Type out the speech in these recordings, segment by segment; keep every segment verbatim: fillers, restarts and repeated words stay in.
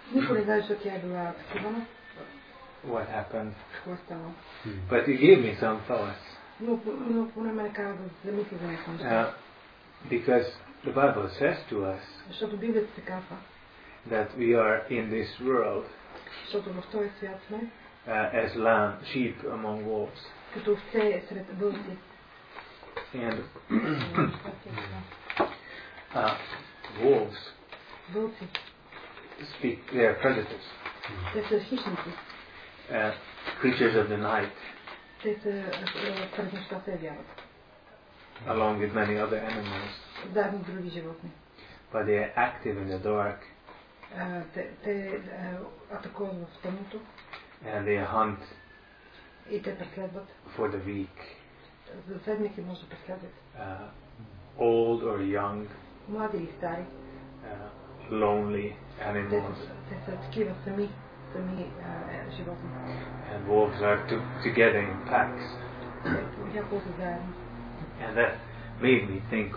Никой не знае, що тя е била псувана. What happened? Какво е станало? But he gave me some thoughts. Но, но поне ме накара да замисля за някакво неща. Uh, because the Bible says to us Защото Библията се казва, that we are in this world защото в този свят сме, uh, as lamb, sheep among wolves. като овце сред вълци. And uh, wolves Вълци. speak, they are predators. Те са хищници. Uh, creatures of the night, Те са през нощта се явяват. along with many other animals. Заедно с други животни. But they are active in the dark. Uh, те те uh, атакуват в тъмното. And they hunt И те преследват. for the weak. За седмици може да преследват. Uh, old or young. Млади или стари. Uh, lonely animals. Те, те са такива сами, сами uh, животни. And wolves are to, together in packs. Няколко са заедно. And that made me think.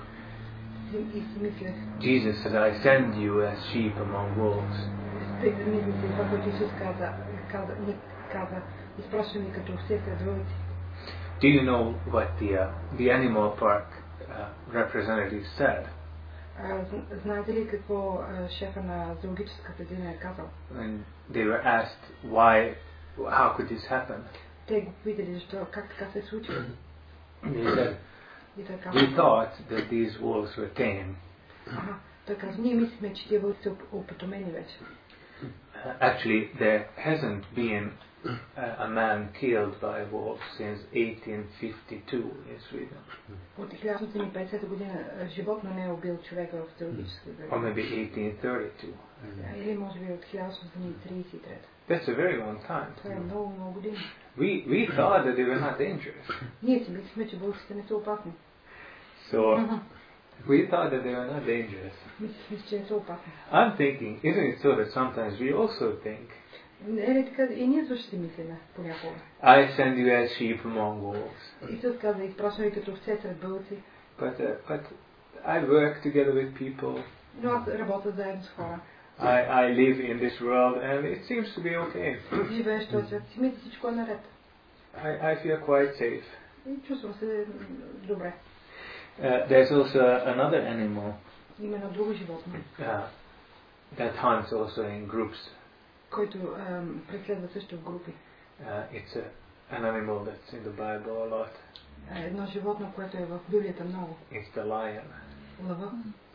И си мислех. Jesus said, I send you as sheep among wolves. Тъй да мислех това, което Исус каза, каза, ни каза, изпращам ви като овце сред вълци. Do you know what the uh, the animal park uh, representative said? Знаете ли какво шефа на зоологическата градина е казал? When they were asked why, how could this happen? Те го питали защо, как така се случи. They said, И той we thought that these wolves were tame. Ага, той каза, ние мислихме, че тия вълци са опитомени вече. Uh, actually, there hasn't been uh, a man killed by wolves since eighteen fifty-two in Sweden. От хиляда осемстотин и петдесета година животно не е убил човека в зоологическата Or градина. maybe eighteen thirty-two. Или може би от хиляда осемстотин и тридесет и трета. That's a very long time. Това е много, много години. We we thought that they were not dangerous. Ние си мислихме, че вълците не са опасни. So we thought that they were not dangerous. Мислихме, че не са опасни. I'm thinking, isn't it so that sometimes we also think, Не ли така, и ние също си мислиме понякога. I send you as sheep among wolves. Исус каза, изпращам ви като овце сред вълци. But uh, but I work together with people. Но аз работя заедно с хора. I I live in this world and it seems to be okay. Живееш този свят, си мисля, всичко е наред. I I feel quite safe. И чувствам се добре. Uh, there's also another animal Има едно друго животно, uh, that hunts also in groups. който um, преследва също в групи. Uh, it's a, an animal that's in the Bible a lot. Едно животно, което е в Библията много. It's the lion. Лъва.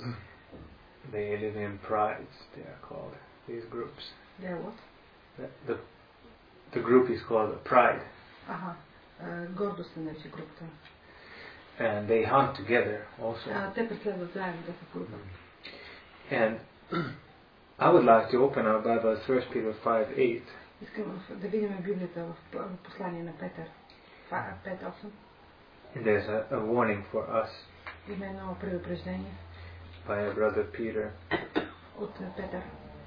They live in prides, they are called, these groups. They are what? The, the, the group is called a pride. Аха. Uh, гордост се нарича групата. And they hunt together also. А, те преследват заедно, да са в група. And I would like to open our Bible at First Peter five eight. Искам да видим Библията в послание на Петър пет осем. And there's a, a warning for us Има едно предупреждение by our brother Peter. от Петър.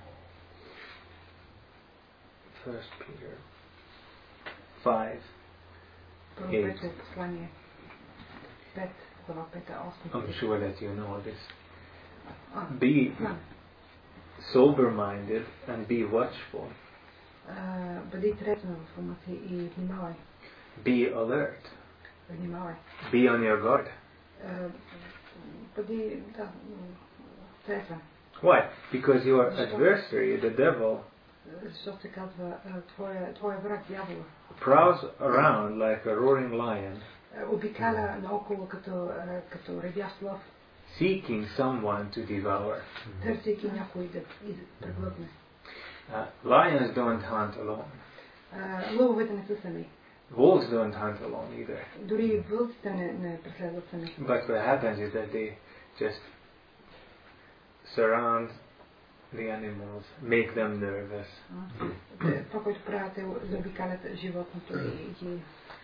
First Peter five Първо Петро послание пет, глава пет осем. I'm sure that you know this. А, Be знам. sober-minded and be watchful. Uh, бъди трезва в ума си и внимавай. Be alert. Внимавай. Be on your guard. Uh, бъди, да, трезва. Why? Because your adversary, the devil, Защото се казва, твоя, твоя враг, дявола, prowls around like a roaring lion, обикаля наоколо като, като ревящ лъв, seeking someone to devour. търсейки някой да преглътне. Uh, lions don't hunt alone. Uh, лъвовете не са сами. Wolves don't hunt alone either. Дори вълците не, не преследват сами. But what happens is that they just surround the animals, make them nervous. Uh, това, което правят е да обикалят животното и ги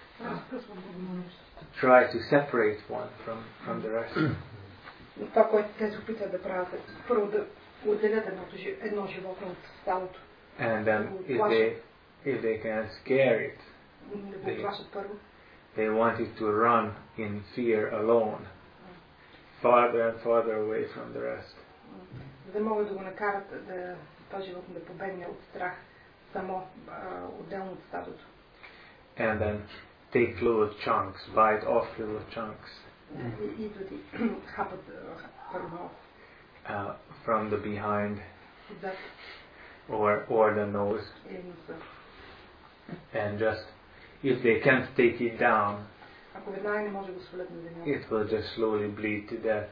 try to separate one from, from the rest. Това, което те се опитват да правят е първо да отделят едното, едно животно от стадото. And then if they if they can scare it, Да го плашат първо. they want it to run in fear alone, farther and farther away from the rest. За да могат да го накарат да този животно да побегне от страх само отделно от стадото. And then take little chunks, bite off little chunks. И дори хапат първо uh, from the behind отзад or or the nose. или носа. And just if they can't take it down, Ако веднага не може да го свалят на земята, it will just slowly bleed to death.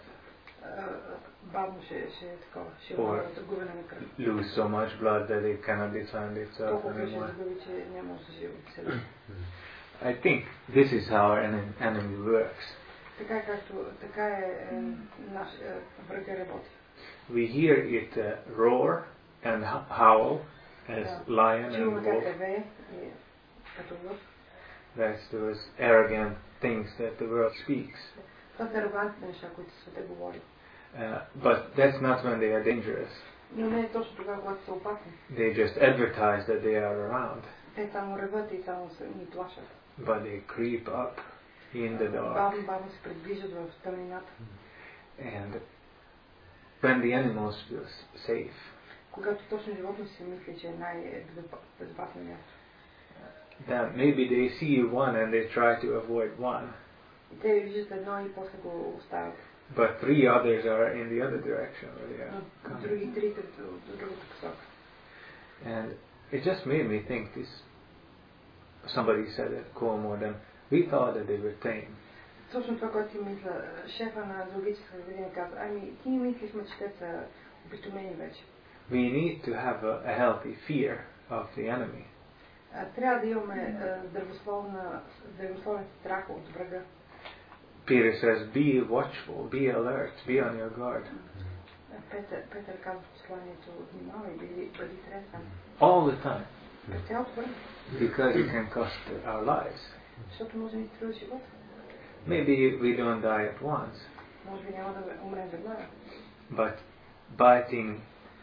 бавно ще ще е такова, ще Or е загубена на кръв. lose so much blood that it cannot defend itself Толкова ще anymore. загуби, че няма да се живи от себе. I think this is how our en- enemy works. Така както така е наш врага работи. We hear it uh, roar and h- howl as lion and Чуваме как wolf. реве и като лъв. That's those arrogant things that the world speaks. Това са арогантни неща, които света говори. Uh, but that's not when they are dangerous. Но не е точно тогава, когато са опасни. They just advertise that they are around, Те само реват и само се ни плашат. but they creep up in the dark. Бавно, бавно се придвижат в тъмнината. And when the animals feel s- safe, Когато точно животно си мисли, че е най-безопасно място. then maybe they see one and they try to avoid one, И те виждат едно и после го оставят. but three others are in the other direction where they are Но coming. други трите от другата посока. And it just made me think this. Somebody said at Kolmorden, we thought that they were tame. Точно това, което си мисля, шефа на зоологическа градина каза, ами ти мислихме, че те са опитомени вече. We need to have a, a healthy fear of the enemy. А, трябва да имаме здравословен страх от врага. Peter says, be watchful, be alert, be on your guard. Петър, Петър казва в посланието, внимавай, бъди, бъди трезен. All the time. През цялото време. Because it can cost our lives. Защото може да ни струва живота. Maybe we don't die at once, Може би няма да умрем веднага. but biting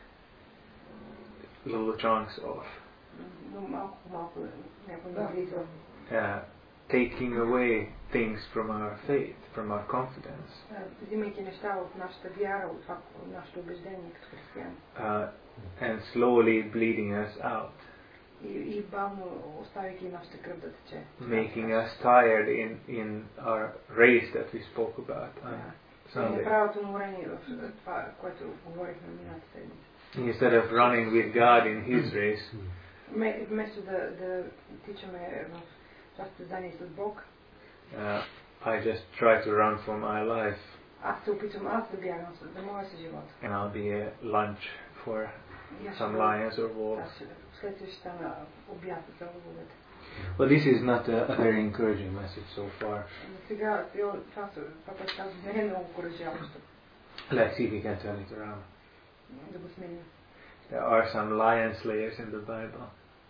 little chunks off, Но малко по малко някой ни влиза. uh, taking away things from our faith, from our confidence, Взимайки неща от нашата вяра, от, това, от нашето убеждение като християни. uh, and slowly bleeding us out, И, и бавно оставяйки нашата кръв да тече. making us tired in, in our race that we spoke about on Sunday. Неправилното уморение в това, което говорихме миналата седмица. Instead of running with God in His race, Вместо да, да тичаме в това състезание с Бог, uh, I just try to run for my life, аз се опитвам аз да бягам за моя си живот. and I'll be a lunch for И аз ще some бъда- lions or wolves. аз ще- Вследствие ще стана обяд за лъвовете. Well, this is not a, a very encouraging message so far. Но сега това, това, това което казвам, не е много окуражаващо Let's see if we can turn it around. да го сменим. There are some lion slayers in the Bible.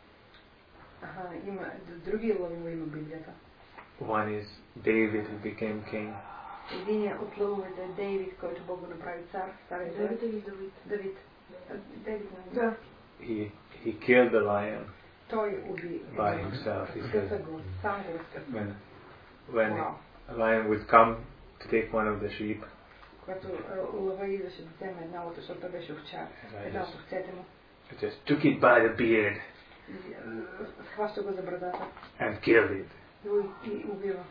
Аха, има други лъвове има в Библията. One is David who became king. Единият от лъвовете е Дейвид, който Бог го направи цар. Стария Давид или Давид? Давид. А, Дейвид, нали? Да. He he killed the lion Той уби by himself. He скъса said го, сам го разкъса. when when Вау. a lion would come to take one of the sheep, Когато а, лъва идваше да вземе една от, защото той беше овчар, and I една от just, овцете му, I just took it by the beard и, а, схваща го за брадата and killed it. и го и убива.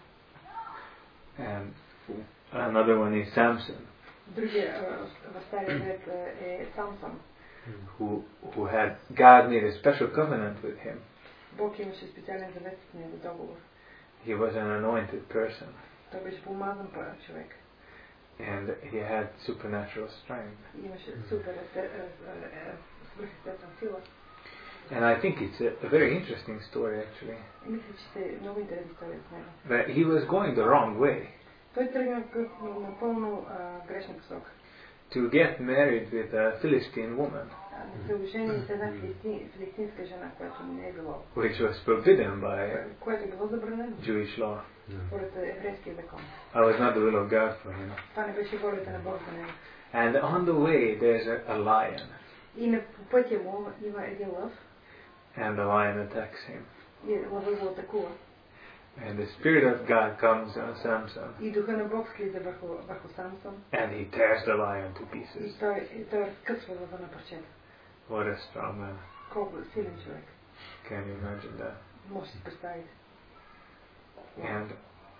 And another one is Samson, Другия а, в Стария Завет е Самсон. who who had God made a special covenant with him. Бог имаше специален завет с него, договор. He was an anointed person, Той беше помазан първ човек. and he had supernatural strength. И имаше супер свръхестествена сила. And I think it's a, a very interesting story actually. И мисля, че е много интересна история с него. That he was going the wrong way Той тръгна в напълно а, грешна посока. to get married with a Philistine woman, Да се ожени с една филистин, филистинска жена, която не е било, which was forbidden by което е било забранено Jewish law. според еврейския закон. I was not the will of God for him. Това не беше волята на Бог за него. And on the way there's a, a lion, И на по пътя му има един лъв and the lion attacks him. и лъвът го атакува. And the Spirit of God comes on Samson, И духа на Бог слиза върху, върху Самсон and he tears the lion to и pieces. той, и той разкъсва лъва на парчета. What a strong man. Колко силен човек. Can you imagine that? Може да си представите. And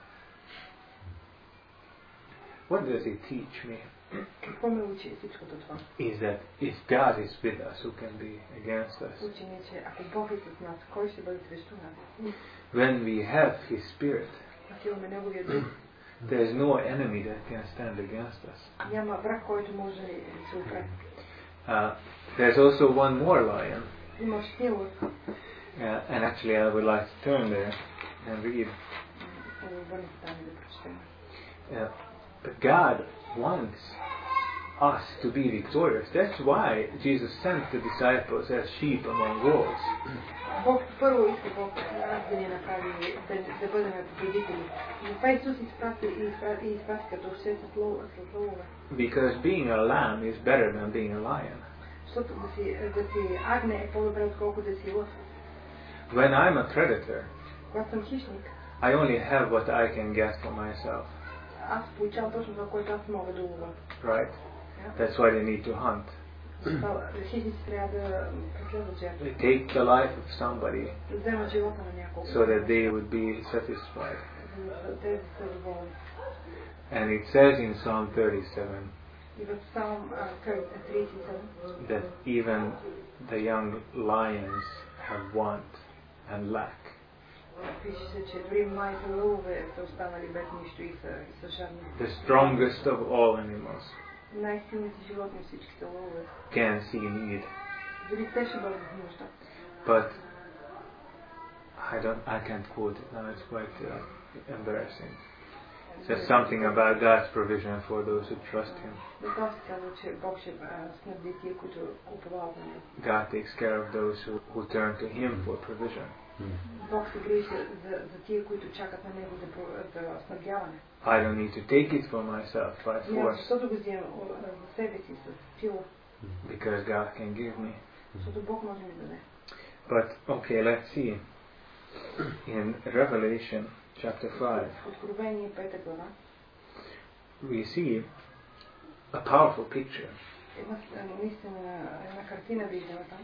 what does it teach me? Какво ме учи всичкото това? Is that if God is with us, who can be against us? Учи ни, че ако Бог е с нас, кой ще бъде срещу нас? When we have His Spirit, Ако имаме Неговия дух, there's no enemy that can stand against us. няма враг, който може да се опре. Uh, there's also one more lion, Има още един лъв. uh, and actually I would like to turn there and read. Да върнете там и да прочетем. Uh, but God wants us to be victorious. That's why Jesus sent the disciples as sheep among wolves. Бог първо иска Бог нас да ни направи, да, да бъдем победители. Затова Исус изпрати и изпрати, и изпрати като овце с лъвове. Because being a lamb is better than being a lion. Защото да си, да си агне е по-добре, отколкото да си лъв. When I'm a predator, Когато съм хищник, I only have what I can get for myself. аз получавам точно това, което аз мога да улова. Right? That's why they need to hunt. Хищници трябва да преследват жертва. They take the life of somebody Да вземат живота на няколко. so that they would be satisfied. За да те са доволни. And it says in Psalm thirty-seven И в Псалм тридесет и седем that even the young lions have want and lack. пише се, че дори младите лъвове са останали без нищо и са, и са жадни. The strongest of all animals Най-силните животни всичките лъвове. can see need. Дори те ще бъдат в нужда. But I don't, I can't quote it now. It's quite uh, embarrassing. It says something about God's provision for those who trust Him. Затова се казва, че Бог ще снабди тия, които уповават на Него. God takes care of those who, who turn to Him for provision. Бог се грижи за, за тия, които чакат на Него за, за снабдяване. I don't need to take it for myself by Няма force защото го вземам за себе си с сила, because God can give me. защото Бог може да ми даде. But okay, let's see. In Revelation chapter five, Откровение пета глава. we see a powerful picture. Една наистина една картина виждаме там.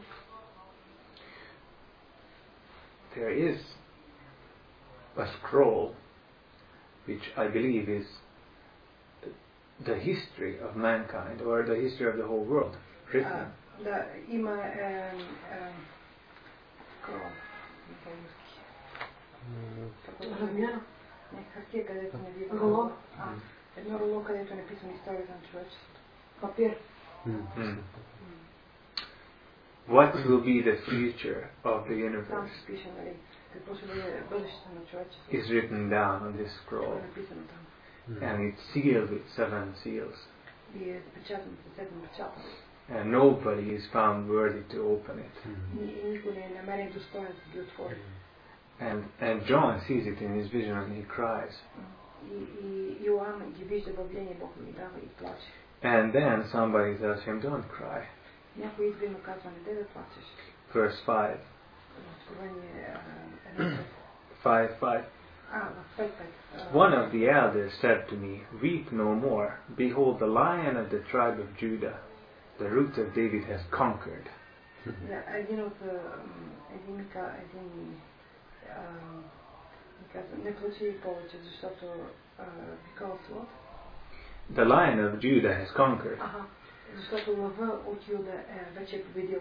There is a scroll which I believe is the history of mankind or the history of the whole world written. Да, има скрол. Размяна? Не, хартия, където не виждам. Руло? Едно руло, където е написано историята на човечеството. Папир. Mm. What will be the future of the Там universe се пише, нали, какво ще бъде бъдещето на човечеството. is written down on this Това scroll, е написано там. and it's sealed with seven seals, И е запечатано със седем печата. and nobody is found worthy to open it. И никой не е намерен достоен да ги отвори. And and John sees it in his vision and he cries. И, и Йоан ги вижда във видение, Бог ми дава и плаче. And then somebody tells him, "Don't cry." Някой идва и му казва, не дай да плачеш. Verse five. Откровение едно. Five five. А, в пет пет. One of the elders said to me, "Weep no more. Behold, the lion of the tribe of Judah, the root of David, has conquered." Да, един от един ми каза, един ми каза, не плачи повече, защото because what? The lion of Judah has conquered. Аха, защото лъва от Юда е вече победил.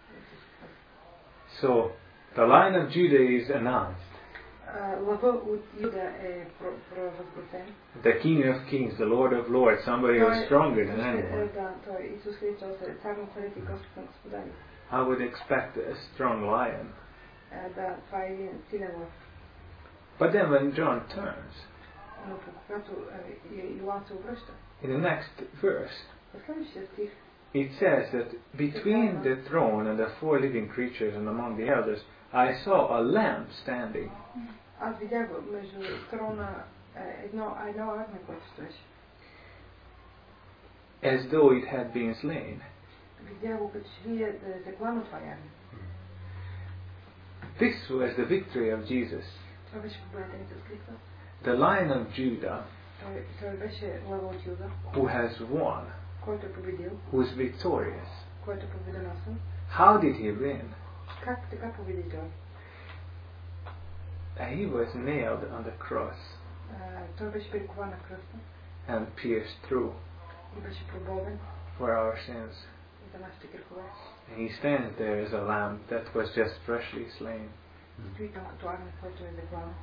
So the lion of Judah is announced. Лъва от Юда е провъзгласен. The King of Kings, the Lord of Lords, somebody who is stronger than anyone. Да, той Исус Христос е цар на царите и Господ на господари. I would expect a strong lion. Да, това е един силен лъв. But then when John turns, Но когато Йоан се обръща, in the next verse, в следващия стих, it says that between the throne and the four living creatures and among the elders, I saw a lamb standing. Аз видях между трона едно, едно агне, което стоеше. As though it had been slain. Видях го като че ли да е заклано това агне. This was the victory of Jesus. Това беше победата на Исус Христос. The Lion of Judah, Той, той беше лъва от Юда, who has won, който е победил, who is victorious, който е победоносен, How did he win? Как, как победил? He was nailed on the cross Той беше прикован на кръста and pierced through и беше пробовен for our sins. за нашите грехове. And he stands there as a lamb that was just freshly slain. Стои там като агнец, който е заклан.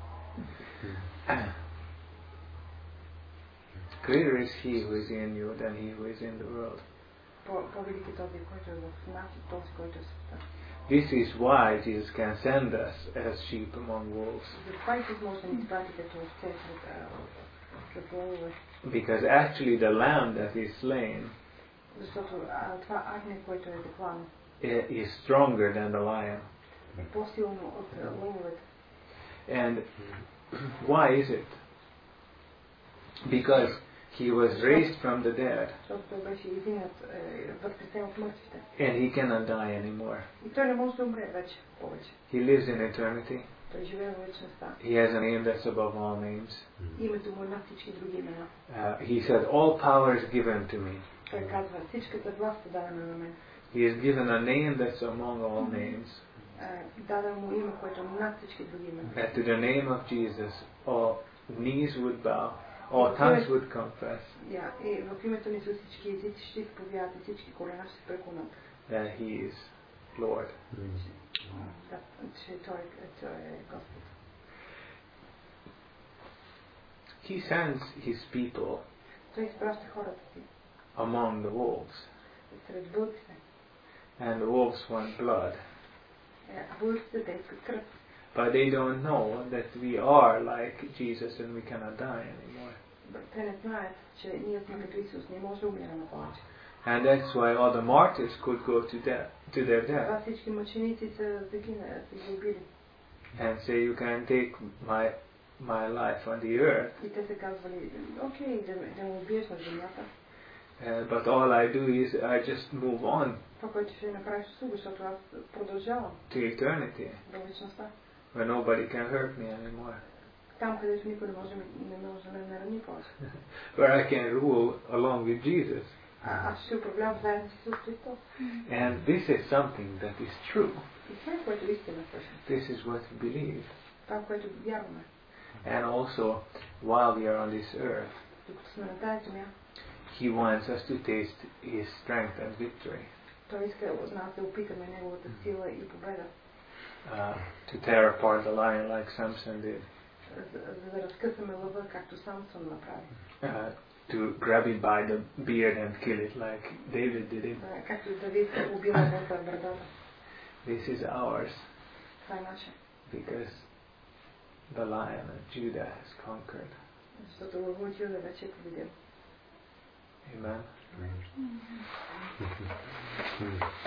Greater is he who is in you than he who is in the world. По-велик е този, който е в нас и този, който е в света. This is why Jesus can send us as sheep among wolves. Затова Исус може да ни изпрати като овце сред волове. Because actually the lamb that is slain Защото това агне, който е заклан, is stronger than the lion. е по-силно от лъвовете. And why is it? Because he was raised from the dead. Защото той беше издигнат, възкресен от мъртвите. And he cannot die anymore. И той не може да умре вече повече. He lives in eternity. Той живее в вечността. He has a name that's above all names. Името му е над всички други имена. Uh, he said, all power is given to me. Той казва, всичката власт е дадена на мен. He is given a name that's among all names. Даден му име, което е над всички други имена. That to the name of Jesus all knees would bow, all tongues would confess. Yeah, и в името на Исус всички езици ще изповядат и всички колена ще се преклонят. That he is Lord. Че той е Господ. He sends his people Той изпраща хората си among the wolves. сред вълците. And the wolves want blood. А вълците те искат кръв. But they don't know that we are like Jesus and we cannot die anymore. Те не знаят, че ние сме като Исус, не може да умираме повече. And that's why all the martyrs could go to death, to their death. Това всички мъченици са загинали, са загубили. And say, you can take my my life on the earth. И те са казвали, окей, да, да ме убиеш на земята. Uh, but all I do is I just move on. Това, което ще направиш услуга, защото аз продължавам. To eternity. До вечността. Where nobody can hurt me anymore. Там, където никой не може, не може да ме нарани повече. Where I can rule along with Jesus. А, аз ще управлявам заедно с Исус Христос. And this is something that is true. И това е, което истина всъщност. This is what we believe. Това, което вярваме. And also, while we are on this earth, Докато сме на тази земя, He wants us to taste His strength and victory. Той иска от нас да опитаме Неговата сила и победа. Uh, to tear apart the lion like Samson did. За, за да разкъсаме лъва, както Самсон направи. Uh, to grab it by the beard and kill it like David did it. Uh, както Давид убил лъвата в брадата. This is ours. Това е наше. Because the lion of Judah has conquered. Защото лъва от Юда вече е победил. Amen. Mm-hmm.